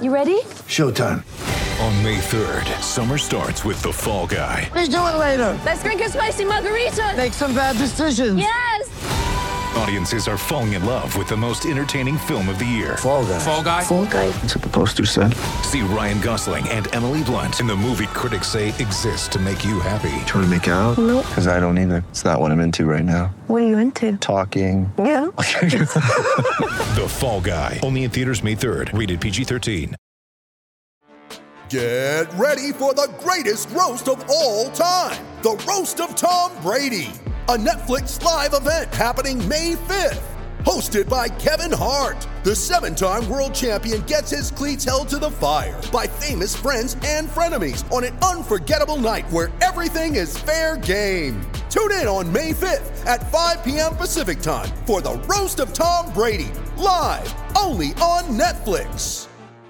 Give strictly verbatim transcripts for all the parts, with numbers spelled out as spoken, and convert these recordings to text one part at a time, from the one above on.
You ready? Showtime. On May third, summer starts with The Fall Guy. Let's do it later. Let's drink a spicy margarita. Make some bad decisions. Yes! Audiences are falling in love with the most entertaining film of the year. Fall Guy. Fall Guy? Fall Guy. That's what the poster said. See Ryan Gosling and Emily Blunt in the movie critics say exists to make you happy. Trying to make it out? Nope. Because I don't either. It's not what I'm into right now. What are you into? Talking. Yeah. The Fall Guy. Only in theaters May third. Rated P G thirteen. Get ready for the greatest roast of all time. The Roast of Tom Brady. A Netflix live event happening May fifth. Hosted by Kevin Hart. The seven-time world champion gets his cleats held to the fire by famous friends and frenemies on an unforgettable night where everything is fair game. Tune in on May fifth at five p.m. Pacific time for the Roast of Tom Brady. Live only on Netflix.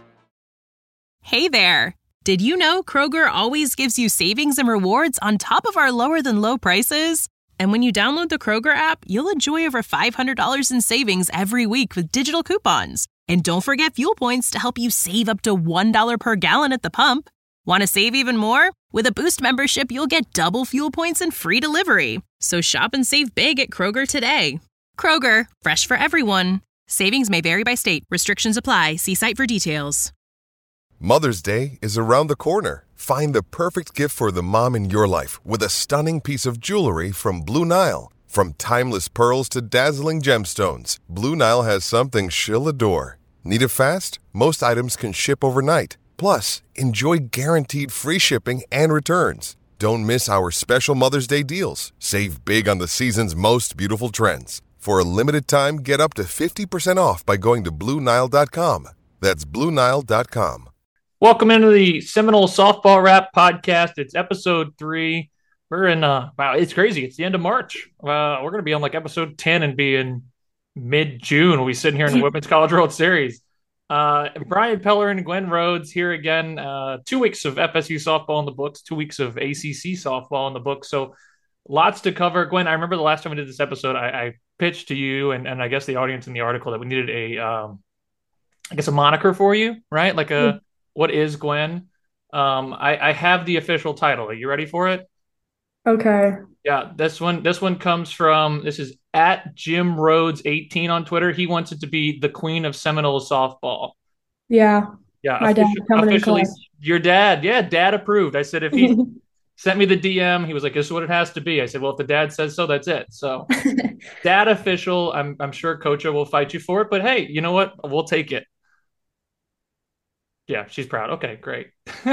Hey there. Did you know Kroger always gives you savings and rewards on top of our lower than low prices? And when you download the Kroger app, you'll enjoy over five hundred dollars in savings every week with digital coupons. And don't forget fuel points to help you save up to one dollar per gallon at the pump. Want to save even more? With a Boost membership, you'll get double fuel points and free delivery. So shop and save big at Kroger today. Kroger, fresh for everyone. Savings may vary by state. Restrictions apply. See site for details. Mother's Day is around the corner. Find the perfect gift for the mom in your life with a stunning piece of jewelry from Blue Nile. From timeless pearls to dazzling gemstones, Blue Nile has something she'll adore. Need it fast? Most items can ship overnight. Plus, enjoy guaranteed free shipping and returns. Don't miss our special Mother's Day deals. Save big on the season's most beautiful trends. For a limited time, get up to fifty percent off by going to Blue Nile dot com. That's Blue Nile dot com. Welcome into the Seminole Softball Wrap Podcast. It's episode three. We're in, uh, wow, it's crazy. It's the end of March. Uh, we're going to be on like episode ten and be in mid-June. We'll be sitting here in the Women's College World Series. Uh, Brian Peller and Gwen Rhodes here again. Uh, two weeks of F S U softball in the books, two weeks of A C C softball in the books. So lots to cover. Gwen, I remember the last time we did this episode, I, I pitched to you and, and I guess the audience in the article that we needed a, um, I guess a moniker for you, right? Like a, mm-hmm. What is Gwen? Um, I, I have the official title. Are you ready for it? Okay. Yeah, this one this one comes from, this is at Jim Rhodes eighteen on Twitter. He wants it to be the Queen of Seminole Softball. Yeah. Yeah. My dad coming officially, in class. Your dad. Yeah, dad approved. I said if he sent me the D M, he was like, this is what it has to be. I said, well, if the dad says so, that's it. So dad official. I'm I'm sure Coacha will fight you for it, but hey, you know what? We'll take it. Yeah, she's proud. Okay, great.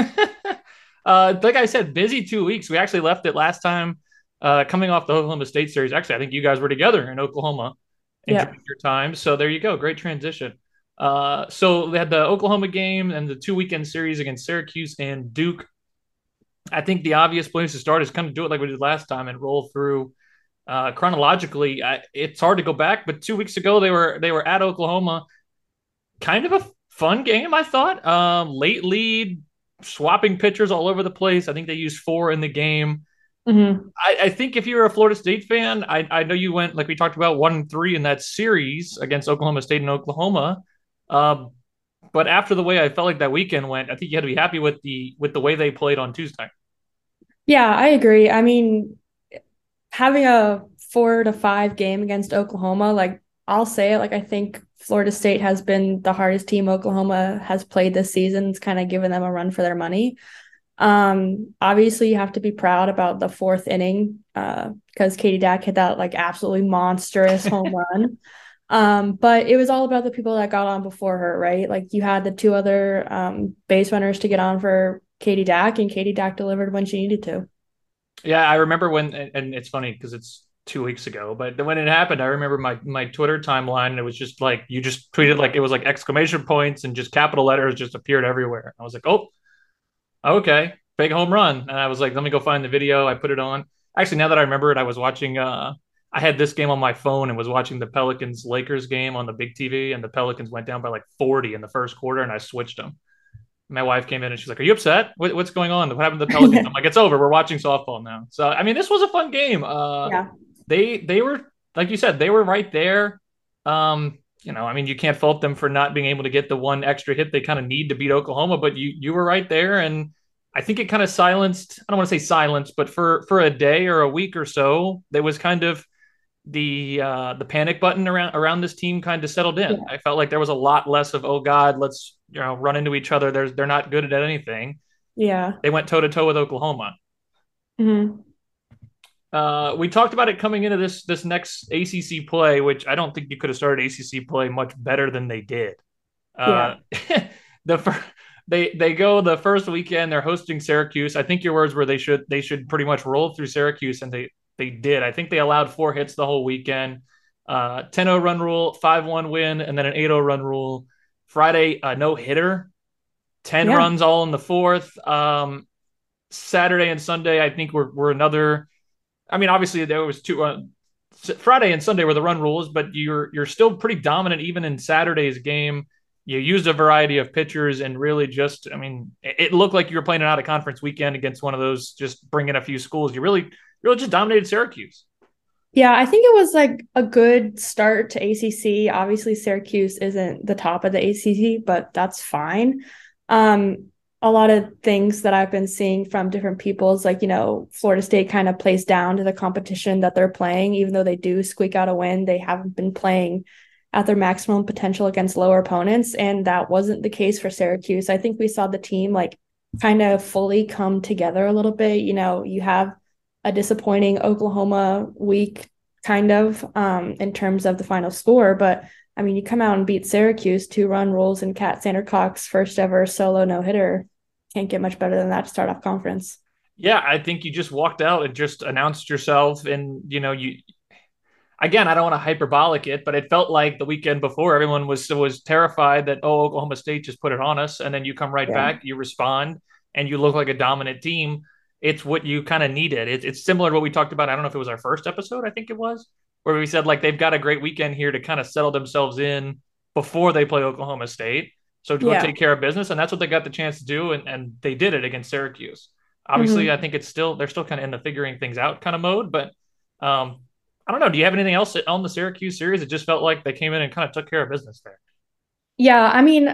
uh, like I said, busy two weeks. We actually left it last time uh, coming off the Oklahoma State series. Actually, I think you guys were together in Oklahoma enjoying yeah. your time. So there you go. Great transition. Uh, so they had the Oklahoma game and the two weekend series against Syracuse and Duke. I think the obvious place to start is kind of do it like we did last time and roll through uh, chronologically. I, it's hard to go back, but two weeks ago they were they were at Oklahoma. Kind of a fun game, I thought. Um, late lead, swapping pitchers all over the place. I think they used four in the game. Mm-hmm. I, I think if you're a Florida State fan, I, I know you went, like we talked about, one and three in that series against Oklahoma State and Oklahoma. Um, but after the way I felt like that weekend went, I think you had to be happy with the with the way they played on Tuesday. Yeah, I agree. I mean, having a four to five game against Oklahoma, like I'll say it, like I think Florida State has been the hardest team Oklahoma has played this season. It's kind of given them a run for their money. Um, obviously, you have to be proud about the fourth inning uh, because Katie Dack hit that like absolutely monstrous home run. Um, but it was all about the people that got on before her, right? Like you had the two other um, base runners to get on for Katie Dack, and Katie Dack delivered when she needed to. Yeah, I remember when, and it's funny because it's two weeks ago, but when it happened, I remember my my Twitter timeline, and it was just like you just tweeted like it was like exclamation points and just capital letters just appeared everywhere. I was like, oh, okay, big home run. And I was like, let me go find the video. I put it on. Actually, now that I remember it, I was watching. Uh, I had this game on my phone and was watching the Pelicans Lakers game on the big T V, and the Pelicans went down by like forty in the first quarter, and I switched them. My wife came in and she's like, "Are you upset? What, what's going on? What happened to the Pelicans?" I'm like, "It's over. We're watching softball now." So I mean, this was a fun game. Uh, yeah. They they were, like you said, they were right there. Um, you know, I mean, you can't fault them for not being able to get the one extra hit they kind of need to beat Oklahoma, but you you were right there, and I think it kind of silenced. I don't want to say silenced, but for for a day or a week or so, there was kind of the uh, the panic button around around this team kind of settled in. Yeah. I felt like there was a lot less of, oh God, let's you know run into each other. There's they're not good at anything. Yeah. They went toe to toe with Oklahoma. Mm-hmm. Uh, we talked about it coming into this this next A C C play, which I don't think you could have started A C C play much better than they did. Uh, yeah. the fir- they they go the first weekend. They're hosting Syracuse. I think your words were they should they should pretty much roll through Syracuse, and they they did. I think they allowed four hits the whole weekend. Uh, ten oh run rule, five one win, and then an eight oh run rule. Friday, a no hitter, ten yeah. runs all in the fourth. Um, Saturday and Sunday, I think were were another. I mean, obviously there was two. Uh, Friday and Sunday were the run rules, but you're you're still pretty dominant even in Saturday's game. You used a variety of pitchers and really just, I mean, it looked like you were playing an out of conference weekend against one of those, just bringing a few schools. You really, really just dominated Syracuse. Yeah, I think it was like a good start to A C C. Obviously, Syracuse isn't the top of the A C C, but that's fine. Um, a lot of things that I've been seeing from different people is like, you know, Florida State kind of plays down to the competition that they're playing. Even though they do squeak out a win, they haven't been playing at their maximum potential against lower opponents. And that wasn't the case for Syracuse. I think we saw the team like kind of fully come together a little bit. You know, you have a disappointing Oklahoma week kind of um, in terms of the final score, but I mean, you come out and beat Syracuse, two run rules, and Kat Sandercock's first ever solo no-hitter. Can't get much better than that to start off conference. Yeah, I think you just walked out and just announced yourself. And, you know, you again, I don't want to hyperbolic it, but it felt like the weekend before everyone was was terrified that, oh, Oklahoma State just put it on us. And then you come right yeah. back, you respond, and you look like a dominant team. It's what you kind of needed. It, it's similar to what we talked about. I don't know if it was our first episode, I think it was, where we said like they've got a great weekend here to kind of settle themselves in before they play Oklahoma State. So to yeah. go take care of business. And that's what they got the chance to do. And, and they did it against Syracuse. Obviously, mm-hmm. I think it's still, they're still kind of in the figuring things out kind of mode. But um, I don't know. Do you have anything else on the Syracuse series? It just felt like they came in and kind of took care of business there. Yeah. I mean,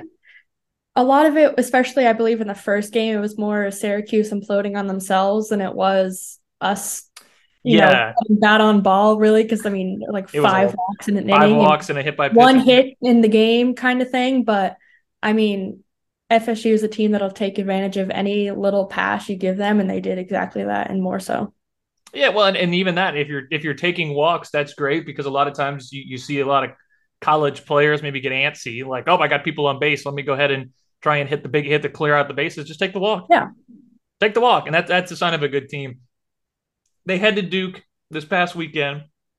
a lot of it, especially I believe in the first game, it was more Syracuse imploding on themselves than it was us, you yeah. know, bat on ball really. Because I mean, like it five walks in an five inning, five walks and a hit by pitch. One hit in the game kind of thing. But I mean, F S U is a team that'll take advantage of any little pass you give them, and they did exactly that and more so. Yeah, well, and, and even that, if you're if you're taking walks, that's great because a lot of times you, you see a lot of college players maybe get antsy, like, oh, I got people on base, let me go ahead and try and hit the big hit to clear out the bases. Just take the walk. Yeah, take the walk, and that that's a sign of a good team. They head to Duke this past weekend.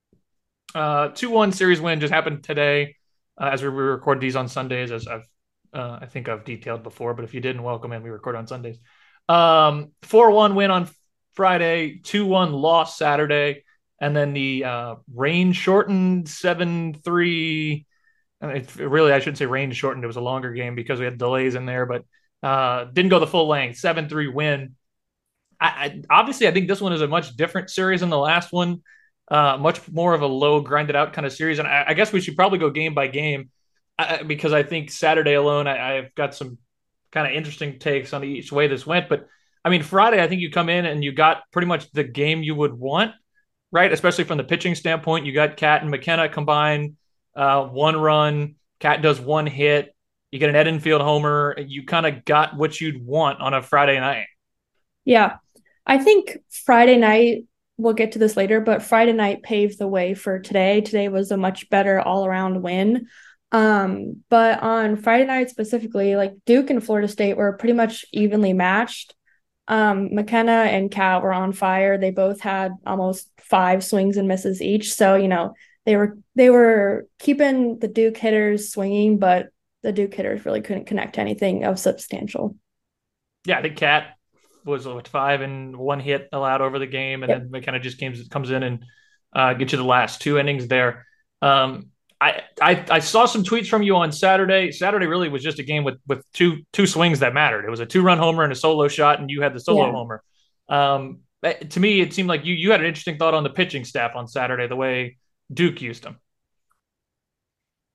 Uh, two one series win just happened today, uh, as we record these on Sundays, as I've Uh, I think I've detailed before, but if you didn't, welcome in. We record on Sundays. Um, four one win on Friday, two one loss Saturday, and then the uh, rain shortened seven three. It, really, I shouldn't say rain shortened. It was a longer game because we had delays in there, but uh, didn't go the full length. seven three win. I, I, obviously, I think this one is a much different series than the last one. Uh, much more of a low, grinded out kind of series. And I, I guess we should probably go game by game. I, because I think Saturday alone, I, I've got some kind of interesting takes on each way this went. But I mean, Friday, I think you come in and you got pretty much the game you would want, right? Especially from the pitching standpoint. You got Cat and McKenna combined, uh, one run. Cat does one hit. You get an Edenfield homer. You kind of got what you'd want on a Friday night. Yeah. I think Friday night, we'll get to this later, but Friday night paved the way for today. Today was a much better all-around win. Um, but on Friday night specifically, like Duke and Florida State were pretty much evenly matched. Um, McKenna and Cat were on fire. They both had almost five swings and misses each. So, you know, they were they were keeping the Duke hitters swinging, but the Duke hitters really couldn't connect anything of substantial. Yeah, I think Cat was with five and one hit allowed over the game, and yep. then McKenna just came, comes in and uh, gets you the last two innings there. Um, I, I I saw some tweets from you on Saturday. Saturday really was just a game with with two two swings that mattered. It was a two-run homer and a solo shot, and you had the solo yeah. homer. Um, to me, it seemed like you you had an interesting thought on the pitching staff on Saturday, the way Duke used them.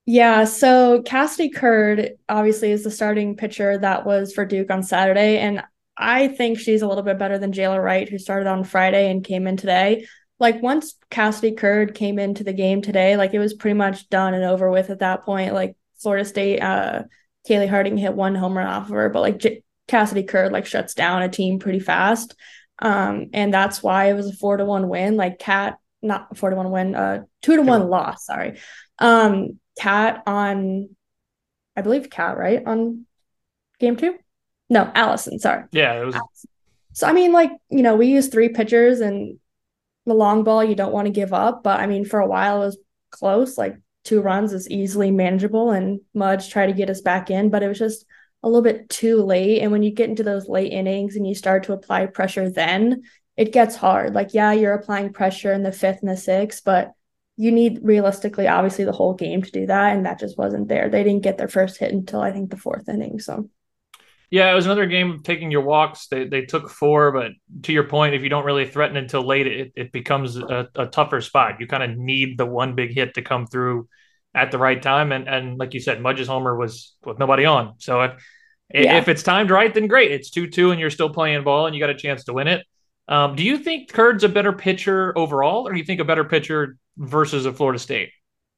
Yeah, so Cassidy Curd obviously is the starting pitcher that was for Duke on Saturday, and I think she's a little bit better than Jayla Wright, who started on Friday and came in today. Like once Cassidy Curd came into the game today, like it was pretty much done and over with at that point. Like Florida State, uh, Kaylee Harding hit one home run off of her, but like J- Cassidy Curd like shuts down a team pretty fast, um, and that's why it was a four to one win. Like Cat, not four to one win, uh, two to one loss. Sorry, um. Cat on, I believe Cat, right? On game two? No, Allison, sorry. Yeah, it was. Allison. So, I mean, like, you know, we use three pitchers and the long ball you don't want to give up. But, I mean, for a while it was close. Like, two runs is easily manageable. And Mudge tried to get us back in, but it was just a little bit too late. And when you get into those late innings and you start to apply pressure then, it gets hard. Like, yeah, you're applying pressure in the fifth and the sixth, but you need realistically, obviously, the whole game to do that, and that just wasn't there. They didn't get their first hit until I think the fourth inning. So, yeah, it was another game of taking your walks. They they took four, but to your point, if you don't really threaten until late, it, it becomes a, a tougher spot. You kind of need the one big hit to come through at the right time, and and like you said, Mudge's homer was with nobody on. So if yeah. if it's timed right, then great. It's two two, and you're still playing ball, and you got a chance to win it. Um, do you think Curd's a better pitcher overall, or do you think a better pitcher versus a Florida State?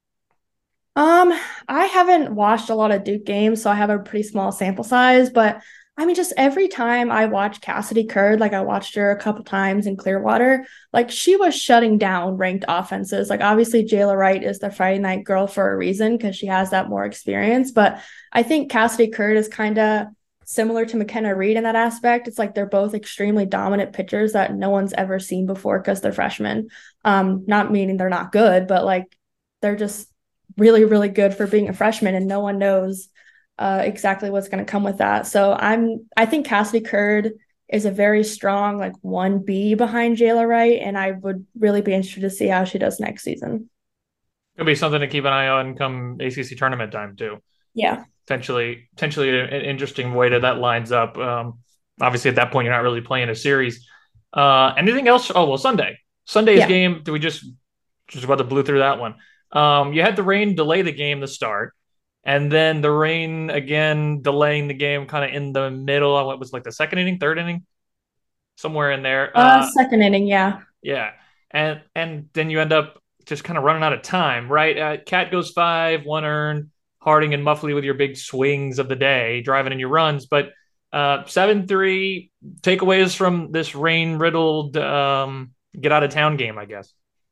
Um, I haven't watched a lot of Duke games, so I have a pretty small sample size, but I mean, just every time I watch Cassidy Curd, like I watched her a couple times in Clearwater, like she was shutting down ranked offenses. Like obviously Jayla Wright is the Friday night girl for a reason because she has that more experience, but I think Cassidy Curd is kind of similar to McKenna Reed in that aspect. It's like they're both extremely dominant pitchers that no one's ever seen before because they're freshmen. Um, not meaning they're not good, but like they're just really, really good for being a freshman, and no one knows uh, exactly what's going to come with that. So I'm, I think Cassidy Curd is a very strong like one B behind Jayla Wright, and I would really be interested to see how she does next season. It'll be something to keep an eye on come A C C tournament time too. Yeah. Potentially, potentially an interesting way that that lines up. Um, obviously, at that point, you're not really playing a series. Uh, anything else? Oh, well, Sunday. Sunday's yeah. game, do we just just about to blew through that one? Um, you had the rain delay the game to start, and then the rain again delaying the game kind of in the middle. What was like the second inning, third inning? Somewhere in there. Uh, uh, second inning, yeah. Yeah. And and then you end up just kind of running out of time, right? Uh, Cat goes five, one earned. Harding and Muffley with your big swings of the day, driving in your runs. But uh, seven three takeaways from this rain-riddled um, get-out-of-town game, I guess.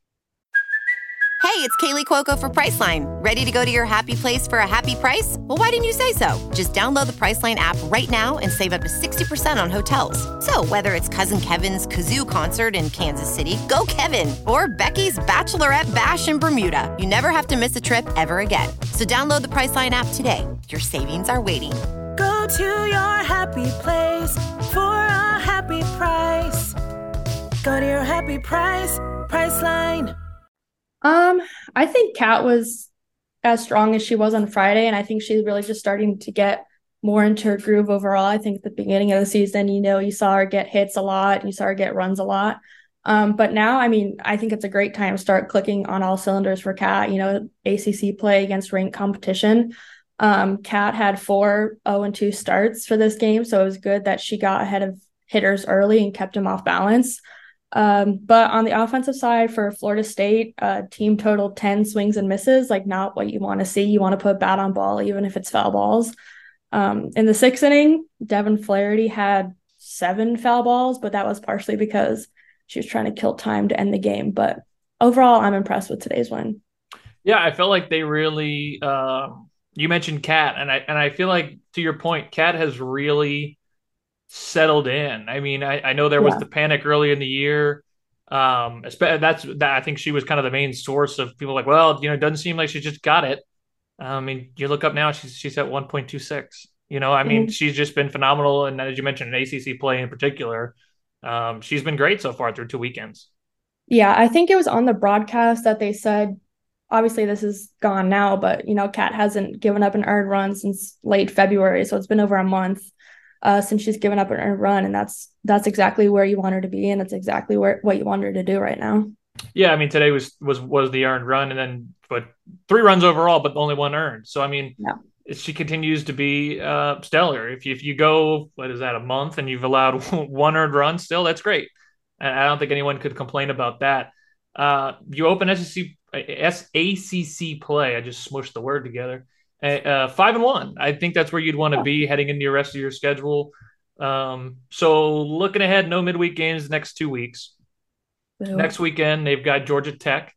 Hey, it's Kaylee Cuoco for Priceline. Ready to go to your happy place for a happy price? Well, why didn't you say so? Just download the Priceline app right now and save up to sixty percent on hotels. So whether it's Cousin Kevin's Kazoo Concert in Kansas City, go Kevin, or Becky's Bachelorette Bash in Bermuda, you never have to miss a trip ever again. So download the Priceline app today. Your savings are waiting. Go to your happy place for a happy price. Go to your happy price, Priceline. Um, I think Kat was as strong as she was on Friday, and I think she's really just starting to get more into her groove overall. I think at the beginning of the season, you know, you saw her get hits a lot, you saw her get runs a lot. Um, but now, I mean, I think it's a great time to start clicking on all cylinders for Kat. You know, A C C play against ranked competition. Um, Kat had four oh and two starts for this game, so it was good that she got ahead of hitters early and kept them off balance. Um, but on the offensive side for Florida State, uh, team total ten swings and misses, like not what you want to see. You want to put bat on ball, even if it's foul balls. Um, in the sixth inning, Devin Flaherty had seven foul balls, but that was partially because she was trying to kill time to end the game. But overall, I'm impressed with today's win. Yeah, I felt like they really, uh, you mentioned Kat, and I, and I feel like to your point, Kat has really settled in. I mean, I, I know there was yeah. the panic early in the year. Um, that's that. I think she was kind of the main source of people like, well, you know, it doesn't seem like she just got it. I mean, you look up now, she's she's at one point two six. You know, I mean, mm-hmm. she's just been phenomenal, and as you mentioned, in A C C play in particular, um, she's been great so far through two weekends. Yeah, I think it was on the broadcast that they said, obviously this is gone now, but you know, Kat hasn't given up an earned run since late February, so it's been over a month. Uh, since she's given up an earned run, and that's that's exactly where you want her to be, and that's exactly where what you want her to do right now. Yeah, I mean today was was was the earned run, and then but three runs overall, but only one earned. So I mean, Yeah. she continues to be uh, stellar. If you, if you go, what is that, a month, and you've allowed one earned run, still that's great. And I don't think anyone could complain about that. Uh, you open S E C S A C C play. I just smushed the word together. Uh, five and one. I think that's where you'd want to be heading into your rest of your schedule. Um, so looking ahead, no midweek games the next two weeks. So, Next weekend, they've got Georgia Tech.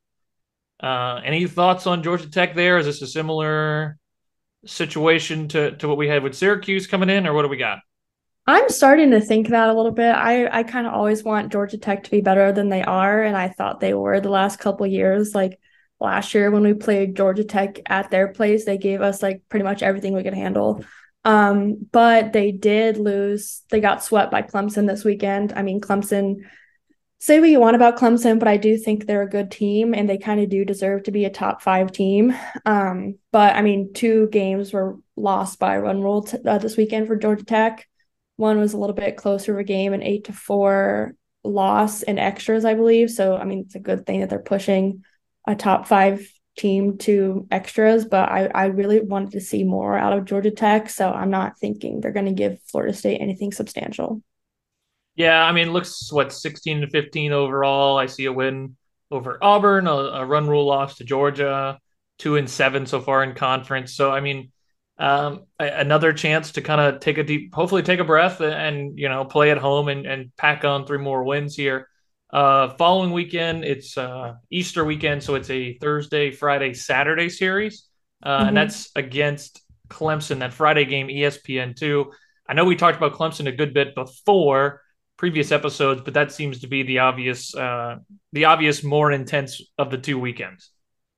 Uh, any thoughts on Georgia Tech there? Is this a similar situation to, to what we had with Syracuse coming in, or what do we got? I'm starting to think that a little bit. I, I kind of always want Georgia Tech to be better than they are, and I thought they were the last couple of years. Like last year when we played Georgia Tech at their place, they gave us like pretty much everything we could handle. Um, but they did lose. They got swept by Clemson this weekend. I mean, Clemson, say what you want about Clemson, but I do think they're a good team, and they kind of do deserve to be a top five team. Um, but I mean, two games were lost by run rule t- uh, this weekend for Georgia Tech. One was a little bit closer of a game, an eight to four loss in extras, I believe. So, I mean, it's a good thing that they're pushing a top five team to extras, but I, I really wanted to see more out of Georgia Tech. So I'm not thinking they're going to give Florida State anything substantial. Yeah, I mean, it looks, what, sixteen to fifteen overall. I see a win over Auburn, a, a run rule loss to Georgia, two and seven so far in conference. So, I mean, um, a, another chance to kind of take a deep, hopefully take a breath and, and, you know, play at home and, and pack on three more wins here. Uh, following weekend, it's uh, Easter weekend, so it's a Thursday, Friday, Saturday series, uh, Mhm. and that's against Clemson. That Friday game, E S P N two. I know we talked about Clemson a good bit before previous episodes, but that seems to be the obvious, uh, the obvious more intense of the two weekends.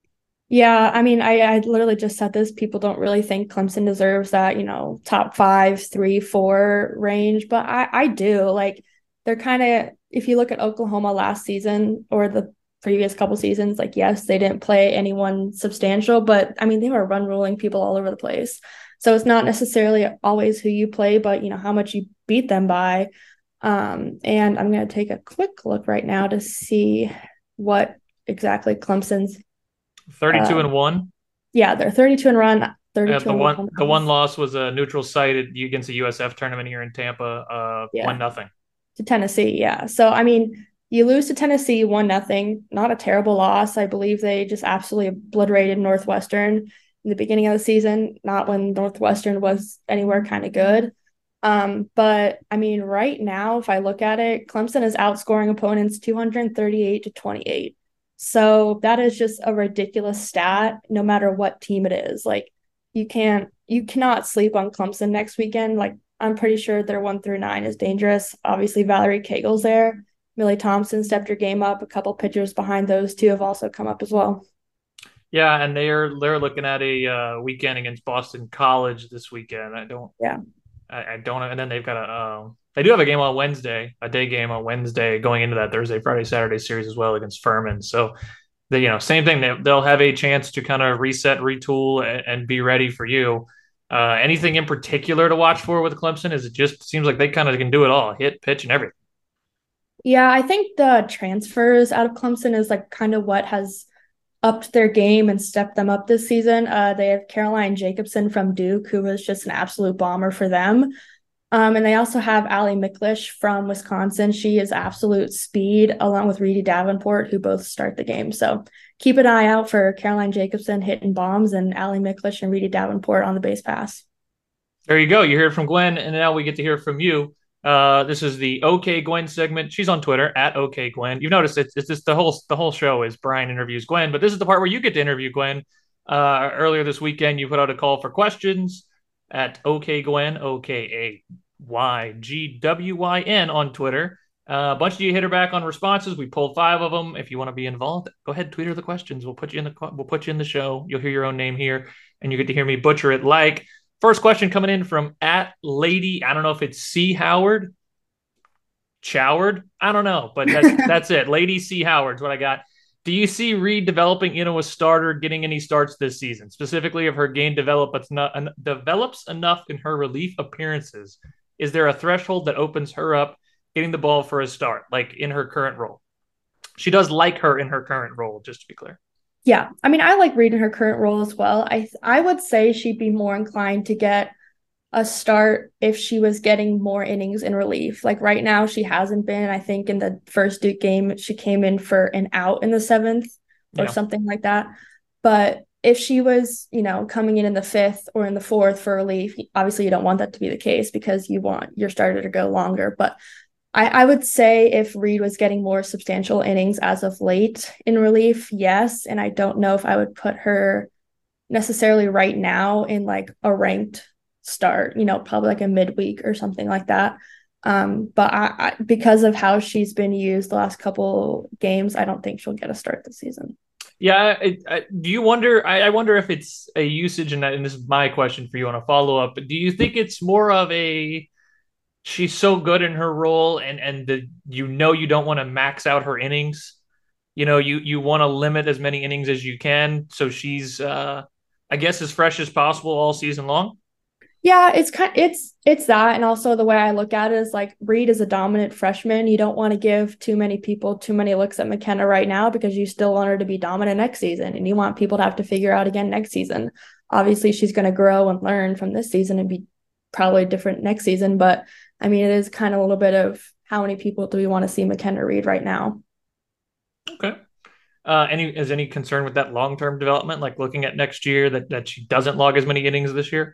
Yeah, I mean, I, I literally just said this. People don't really think Clemson deserves that, you know, top five, three, four range, but I, I do. Like, they're kind of, if you look at Oklahoma last season or the previous couple seasons, like, yes, they didn't play anyone substantial, but I mean, they were run ruling people all over the place. So it's not necessarily always who you play, but, you know, how much you beat them by. Um, and I'm going to take a quick look right now to see what exactly Clemson's thirty-two uh, and one. Yeah, they're thirty-two and run. thirty-two Uh, the and one, the one loss was a neutral site at, against the U S F tournament here in Tampa. Uh, Yeah. one nothing. to Tennessee. Yeah. So, I mean, you lose to Tennessee one nothing, not a terrible loss. I believe they just absolutely obliterated Northwestern in the beginning of the season, not when Northwestern was anywhere kind of good. Um, but I mean, right now, if I look at it, Clemson is outscoring opponents two hundred thirty-eight to twenty-eight. So that is just a ridiculous stat, no matter what team it is. Like, you can't, you cannot sleep on Clemson next weekend. Like, I'm pretty sure their one through nine is dangerous. Obviously, Valerie Kegel's there. Millie Thompson stepped her game up. A couple pitchers behind those two have also come up as well. Yeah, and they're they're looking at a uh, weekend against Boston College this weekend. I don't, Yeah. I, I don't, and then they've got a, um, they do have a game on Wednesday, a day game on Wednesday, going into that Thursday, Friday, Saturday series as well against Furman. So, they, you know, same thing. They, they'll have a chance to kind of reset, retool, and, and be ready for you. Uh, anything in particular to watch for with Clemson? Is it just seems like they kind of can do it all, hit, pitch, and everything. Yeah, I think the transfers out of Clemson is like kind of what has upped their game and stepped them up this season. Uh, they have Caroline Jacobson from Duke, who was just an absolute bomber for them. Um, and they also have Allie Miklish from Wisconsin. She is absolute speed, along with Reedy Davenport, who both start the game. So keep an eye out for Caroline Jacobson hitting bombs and Allie Miklish and Reedy Davenport on the base pass. There you go. You heard from Gwen, and now we get to hear from you. Uh, this is the OK Gwen segment. She's on Twitter at OK Gwen. You've noticed it's, it's just the whole the whole show is Brian interviews Gwen, but this is the part where you get to interview Gwen. Uh, earlier this weekend, you put out a call for questions at OK Gwen, O K A Y G W Y N on Twitter. Uh, a bunch of you hit her back on responses. We pulled five of them. If you want to be involved, go ahead, tweet her the questions. We'll put you in the we'll put you in the show. You'll hear your own name here, and you get to hear me butcher it. Like, first question coming in from at Lady. I don't know if it's C Howard, Choward. I don't know, but that's that's it. Lady C Howard's what I got. Do you see Reed developing into a starter, getting any starts this season? Specifically, if her game develops not, develops enough in her relief appearances, is there a threshold that opens her up getting the ball for a start, like in her current role? she does like her in her current role, just to be clear. Yeah. I mean, I like Reed in her current role as well. I I would say she'd be more inclined to get a start if she was getting more innings in relief. Like right now, she hasn't been. I think in the first Duke game, she came in for an out in the seventh or Yeah. something like that. But if she was, you know, coming in in the fifth or in the fourth for relief, obviously you don't want that to be the case because you want your starter to go longer. But I, I would say if Reed was getting more substantial innings as of late in relief, yes. And I don't know if I would put her necessarily right now in like a ranked start, you know, probably like a midweek or something like that. Um, but I, I because of how she's been used the last couple games, I don't think she'll get a start this season. Yeah. I, I, do you wonder? I, I wonder if it's a usage, and, and this is my question for you on a follow up. But do you think it's more of a she's so good in her role, and and the you know you don't want to max out her innings. You know, you you want to limit as many innings as you can, so she's uh, I guess as fresh as possible all season long. Yeah, it's kind it's it's that, and also the way I look at it is like Reed is a dominant freshman. You don't want to give too many people too many looks at McKenna right now because you still want her to be dominant next season, and you want people to have to figure out again next season. Obviously, she's going to grow and learn from this season and be probably different next season, but I mean, it is kind of a little bit of how many people do we want to see McKenna Reed right now? Okay. Uh, any is any concern with that long term development, like looking at next year that that she doesn't log as many innings this year?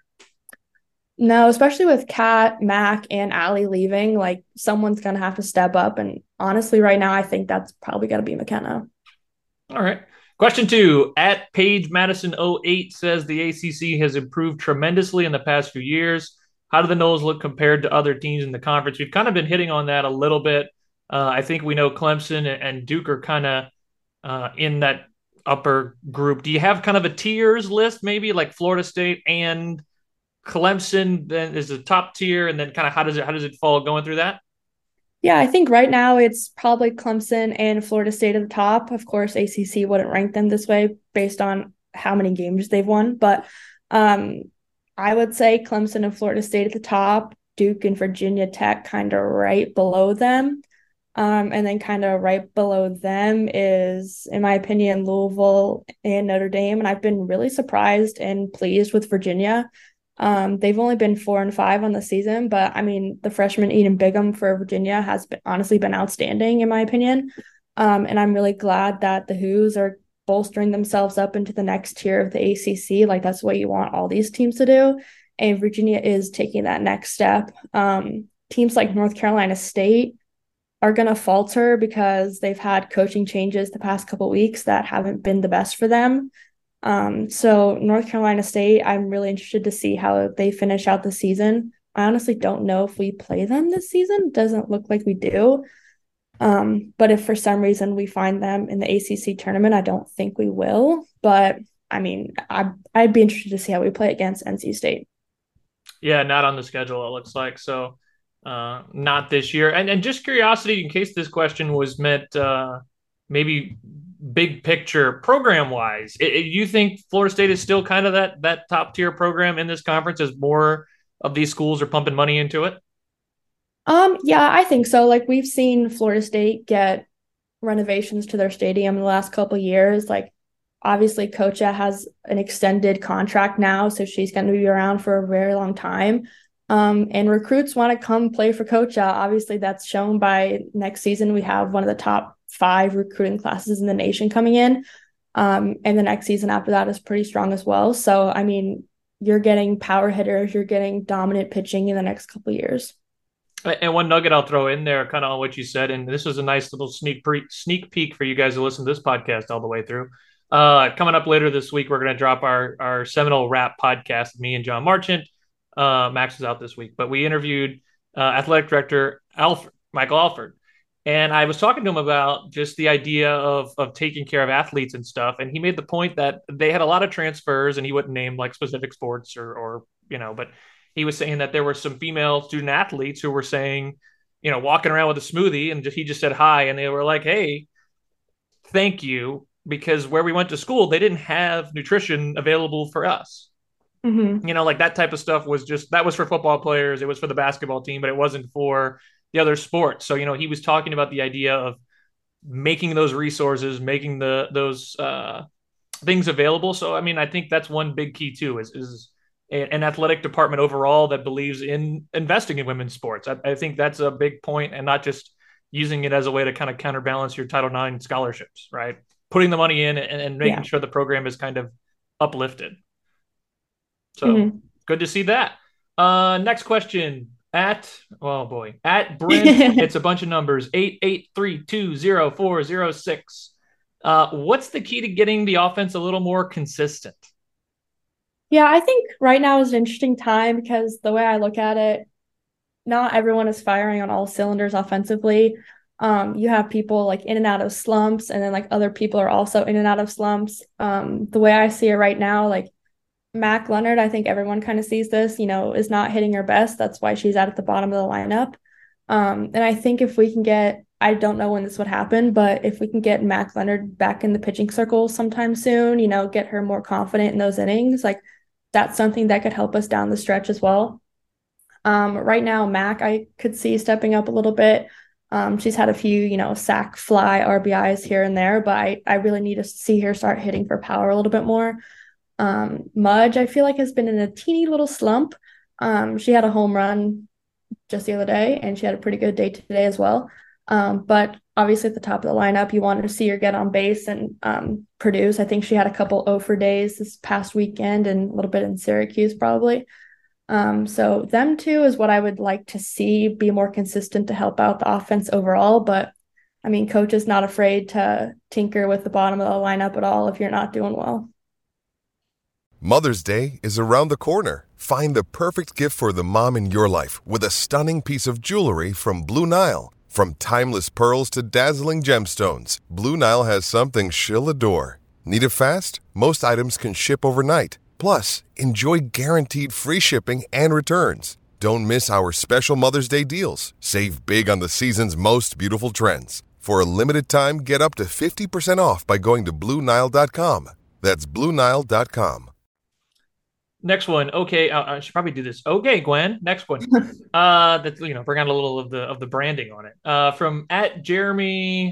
No, especially with Kat, Mac, and Allie leaving, like someone's gonna have to step up. And honestly, right now, I think that's probably gonna be McKenna. All right. Question two, at Paige Madison oh eight says the A C C has improved tremendously in the past few years. How do the Noles look compared to other teams in the conference? We've kind of been hitting on that a little bit. Uh, I think we know Clemson and Duke are kind of uh, in that upper group. Do you have kind of a tiers list, maybe like Florida State and Clemson then is the top tier, and then kind of how does it how does it fall going through that? Yeah, I think right now it's probably Clemson and Florida State at the top. Of course, A C C wouldn't rank them this way based on how many games they've won, but um, I would say Clemson and Florida State at the top, Duke and Virginia Tech kind of right below them. Um, and then kind of right below them is, in my opinion, Louisville and Notre Dame. And I've been really surprised and pleased with Virginia. Um, they've only been four and five on the season, but I mean, the freshman Eden Bigham for Virginia has been, honestly been outstanding, in my opinion. Um, and I'm really glad that the Hoos are bolstering themselves up into the next tier of the A C C. Like that's what you want all these teams to do. And Virginia is taking that next step. Um, teams like North Carolina State are going to falter because they've had coaching changes the past couple weeks that haven't been the best for them. Um, so North Carolina State, I'm really interested to see how they finish out the season. I honestly don't know if we play them this season. Doesn't look like we do. Um, but if for some reason we find them in the A C C tournament, I don't think we will. But I mean, I, I'd be interested to see how we play against N C State. Yeah, not on the schedule, it looks like. So uh, not this year. And, and just curiosity, in case this question was meant uh, maybe big picture program wise, it, it, you think Florida State is still kind of that that top tier program in this conference as more of these schools are pumping money into it? Um, yeah, I think so. Like we've seen Florida State get renovations to their stadium in the last couple of years. Like obviously Kocha has an extended contract now, so she's going to be around for a very long time. Um, and recruits want to come play for Kocha. Obviously that's shown by next season. We have one of the top five recruiting classes in the nation coming in. Um, and the next season after that is pretty strong as well. So, I mean, you're getting power hitters, you're getting dominant pitching in the next couple of years. And one nugget I'll throw in there, kind of on what you said, and this was a nice little sneak pre- sneak peek for you guys to listen to this podcast all the way through. Uh, coming up later this week, we're going to drop our our Seminole Rap podcast. Me and John Marchant. Uh, Max is out this week, but we interviewed uh, athletic director Alfred, Michael Alford, and I was talking to him about just the idea of of taking care of athletes and stuff. And he made the point that they had a lot of transfers, and he wouldn't name like specific sports or or you know, but he was saying that there were some female student athletes who were saying, you know, walking around with a smoothie, and just, he just said hi, and they were like, "Hey, thank you," because where we went to school, they didn't have nutrition available for us. Mm-hmm. You know, like that type of stuff was just, that was for football players. It was for the basketball team, but it wasn't for the other sports. So, you know, he was talking about the idea of making those resources, making the those uh, things available. So, I mean, I think that's one big key too, is, is an athletic department overall that believes in investing in women's sports. I, I think that's a big point, and not just using it as a way to kind of counterbalance your Title nine scholarships, right? Putting the money in and, and making yeah. sure the program is kind of uplifted. So mm-hmm. good to see that. Uh, next question at, oh boy, at Brent, it's a bunch of numbers, eight eight three two zero four zero six. Uh, what's the key to getting the offense a little more consistent? Yeah, I think right now is an interesting time because the way I look at it, not everyone is firing on all cylinders offensively. Um, you have people like in and out of slumps, and then like other people are also in and out of slumps. Um, the way I see it right now, like Mac Leonard, I think everyone kind of sees this, you know, is not hitting her best. That's why she's out at the bottom of the lineup. Um, and I think if we can get, I don't know when this would happen, but if we can get Mac Leonard back in the pitching circle sometime soon, you know, get her more confident in those innings, like that's something that could help us down the stretch as well. Um, right now, Mac, I could see stepping up a little bit. Um, she's had a few, you know, sack fly R B Is here and there, but I, I really need to see her start hitting for power a little bit more. Um, Mudge, I feel like has been in a teeny little slump. Um, she had a home run just the other day, and she had a pretty good day today as well. Um, but obviously at the top of the lineup, you wanted to see her get on base and um, produce. I think she had a couple oh for days this past weekend and a little bit in Syracuse probably. Um, so them two is what I would like to see be more consistent to help out the offense overall. But I mean, coach is not afraid to tinker with the bottom of the lineup at all if you're not doing well. Mother's Day is around the corner. Find the perfect gift for the mom in your life with a stunning piece of jewelry from Blue Nile. From timeless pearls to dazzling gemstones, Blue Nile has something she'll adore. Need it fast? Most items can ship overnight. Plus, enjoy guaranteed free shipping and returns. Don't miss our special Mother's Day deals. Save big on the season's most beautiful trends. For a limited time, get up to fifty percent off by going to Blue Nile dot com. That's Blue Nile dot com. Next one. Okay, uh, I should probably do this. Okay, Gwen. Next one. uh, that's you know, bring out a little of the of the branding on it. Uh, from at Jeremy.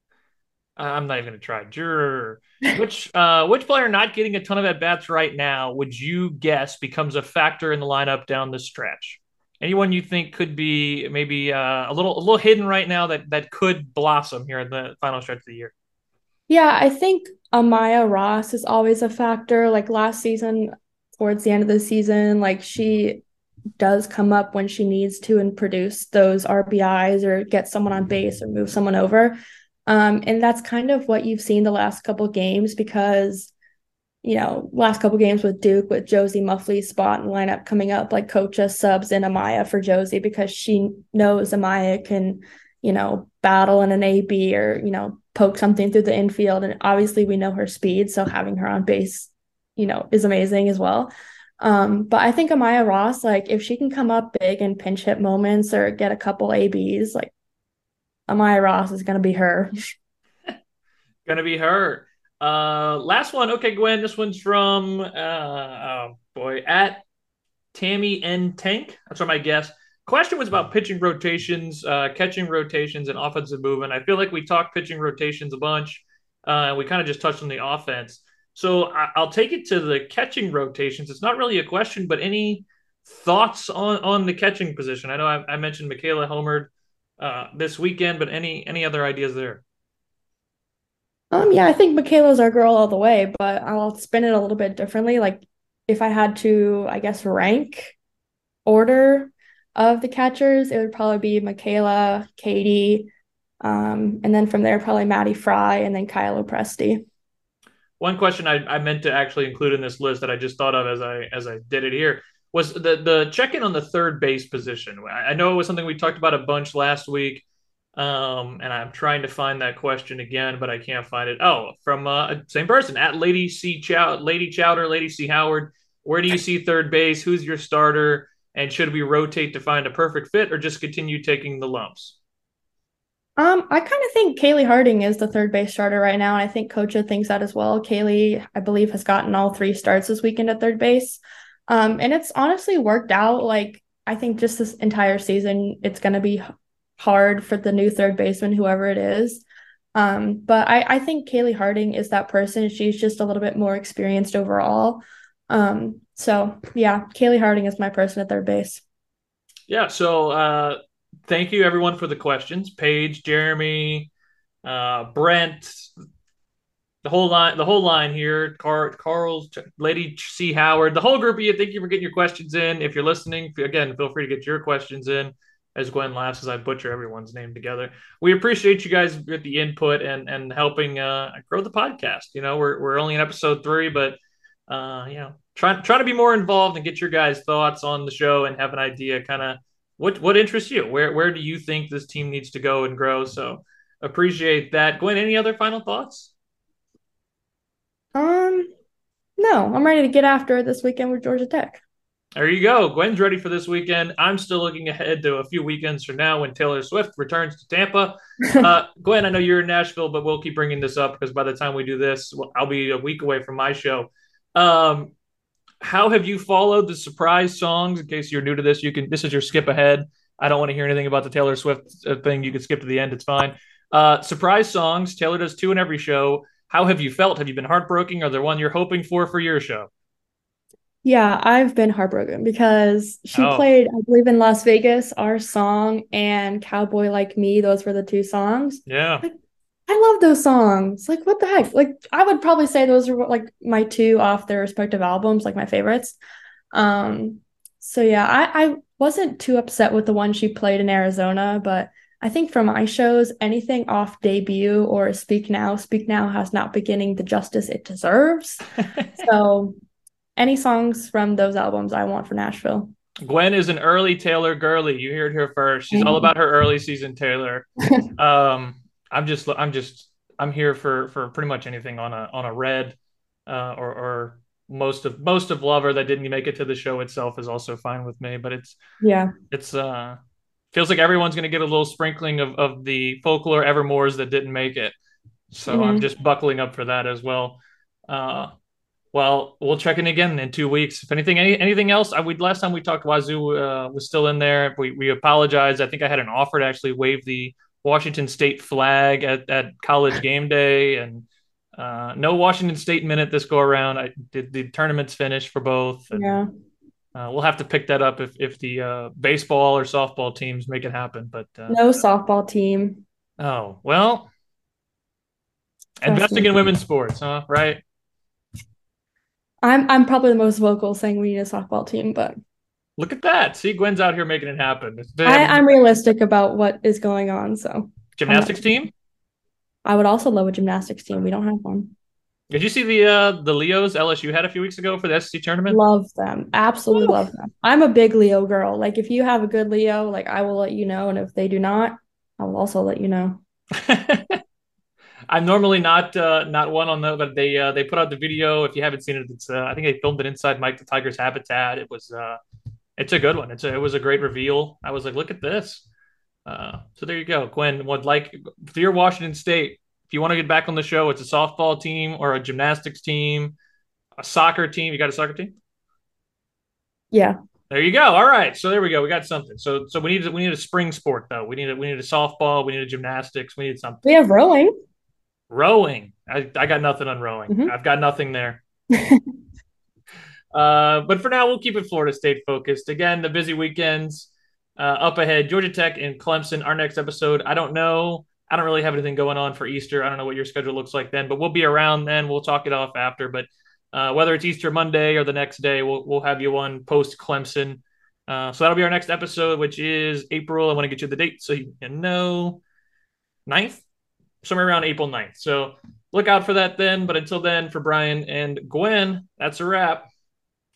Uh, I'm not even gonna try. Juror. Which uh, which player not getting a ton of at bats right now would you guess becomes a factor in the lineup down the stretch? Anyone you think could be maybe uh, a little a little hidden right now that that could blossom here in the final stretch of the year? Yeah, I think Amaya Ross is always a factor. Like last season, towards the end of the season, like she does come up when she needs to and produce those R B Is or get someone on base or move someone over. Um, and that's kind of what you've seen the last couple games because, you know, last couple games with Duke, with Josie Muffley's spot and lineup coming up, like coach just subs in Amaya for Josie because she knows Amaya can, you know, battle in an A B or, you know, poke something through the infield. And obviously we know her speed, so having her on base, you know, is amazing as well. Um, but I think Amaya Ross, like if she can come up big in pinch hit moments or get a couple A Bs, like Amaya Ross is going to be her. Going to be her. Uh, last one. Okay, Gwen, this one's from, uh, oh boy, at Tammy N. Tank. That's what my guess. Question was about pitching rotations, uh, catching rotations, and offensive movement. I feel like we talked pitching rotations a bunch. Uh, we kind of just touched on the offense. So I- I'll take it to the catching rotations. It's not really a question, but any thoughts on, on the catching position? I know I, I mentioned Michaela Homered uh, this weekend, but any any other ideas there? Um, yeah, I think Michaela's our girl all the way, but I'll spin it a little bit differently. Like if I had to, I guess, rank order of the catchers, it would probably be Michaela, Katie, um, and then from there, probably Maddie Fry, and then Kylo Presti. One question I, I meant to actually include in this list that I just thought of as I as I did it here was the the check-in on the third base position. I know it was something we talked about a bunch last week, um, and I'm trying to find that question again, but I can't find it. Oh, from uh, same person, at Lady C. Chow, Lady Chowder, Lady C. Howard. Where do you see third base? Who's your starter? And should we rotate to find a perfect fit or just continue taking the lumps? Um, I kind of think Kaylee Harding is the third base starter right now, and I think Coach thinks that as well. Kaylee, I believe, has gotten all three starts this weekend at third base. Um, and it's honestly worked out. Like, I think just this entire season, it's going to be hard for the new third baseman, whoever it is. Um, but I, I think Kaylee Harding is that person. She's just a little bit more experienced overall. Um, so yeah, Kaylee Harding is my person at third base. Yeah. So uh, thank you everyone for the questions. Paige, Jeremy, uh, Brent, the whole line, the whole line here. Car, Carl, Lady C. Howard, the whole group of you. Thank you for getting your questions in. If you're listening, again, feel free to get your questions in. As Gwen laughs as I butcher everyone's name together. We appreciate you guys with the input and and helping uh, grow the podcast. You know, we're we're only in episode three, but uh, you know, trying trying to be more involved and get your guys' thoughts on the show and have an idea, kind of what what interests you. Where where do you think this team needs to go and grow? So appreciate that, Gwen. Any other final thoughts? Um, no, I'm ready to get after it this weekend with Georgia Tech. There you go. Gwen's ready for this weekend. I'm still looking ahead to a few weekends from now when Taylor Swift returns to Tampa. Uh, Gwen, I know you're in Nashville, but we'll keep bringing this up because by the time we do this, I'll be a week away from my show. Um, how have you followed the surprise songs? In case you're new to this, you can. This is your skip ahead. I don't want to hear anything about the Taylor Swift thing. You can skip to the end. It's fine. Uh, surprise songs. Taylor does two in every show. How have you felt? Have you been heartbroken? Are there one you're hoping for for your show? Yeah, I've been heartbroken because she Oh. played, I believe, in Las Vegas, Our Song and Cowboy Like Me. Those were the two songs. Yeah. I love those songs. Like, what the heck? Like, I would probably say those are like my two off their respective albums, like my favorites. Um, so yeah, I, I wasn't too upset with the one she played in Arizona, but I think for my shows, anything off Debut or Speak Now, Speak Now has not been getting the justice it deserves. So any songs from those albums I want for Nashville. Gwen is an early Taylor girly. You heard her first. She's all about her early season Taylor. Um, I'm just, I'm just, I'm here for for pretty much anything on a on a red, uh, or or most of most of Lover that didn't make it to the show itself is also fine with me. But it's Yeah. it's uh feels like everyone's gonna get a little sprinkling of of the Folklore Evermores that didn't make it. So I'm Mhm. just buckling up for that as well. Uh, Well, we'll check in again in two weeks. If anything, any, anything else, I would last time we talked, Wazoo uh, was still in there. We we apologize. I think I had an offer to actually wave the Washington State flag at, at College Game Day, and uh, no Washington State minute this go around. I did the tournaments finish for both. And, Yeah. uh, we'll have to pick that up if if the uh, baseball or softball teams make it happen. But uh, No softball team. oh well, Trust investing me. in women's sports, huh? Right. I'm I'm probably the most vocal saying we need a softball team, but Look at that. See, Gwen's out here making it happen. I, I'm realistic about what is going on. So Gymnastics team? I would also love a gymnastics team. We don't have one. Did you see the uh, the Leos L S U had a few weeks ago for the S E C tournament? Love them. Absolutely love them. I'm a big Leo girl. Like if you have a good Leo, like I will let you know. And if they do not, I will also let you know. I'm normally not uh, not one on that, but they uh, they put out the video. If you haven't seen it, it's uh, I think they filmed it inside Mike the Tiger's habitat. It was uh, it's a good one. It's a, it was a great reveal. I was like, look at this. Uh, so there you go, Gwen. Would like if you're Washington State, if you want to get back on the show, it's a softball team or a gymnastics team, a soccer team. You got a soccer team? Yeah. There you go. All right. So there we go. We got something. So so we need we need a spring sport though. We need a, we need a softball. We need a gymnastics. We need something. We have rowing. Rowing. I, I got nothing on rowing. Mhm. I've got nothing there. uh, but for now, we'll keep it Florida State focused. Again, the busy weekends uh, up ahead. Georgia Tech and Clemson. Our next episode. I don't know. I don't really have anything going on for Easter. I don't know what your schedule looks like then, but we'll be around then. We'll talk it off after. But uh, whether it's Easter Monday or the next day, we'll we'll have you on post Clemson. Uh, so that'll be our next episode, which is April. I want to get you the date so you can know. ninth? Somewhere around April ninth. So look out for that then. But until then, for Brian and Gwen, that's a wrap.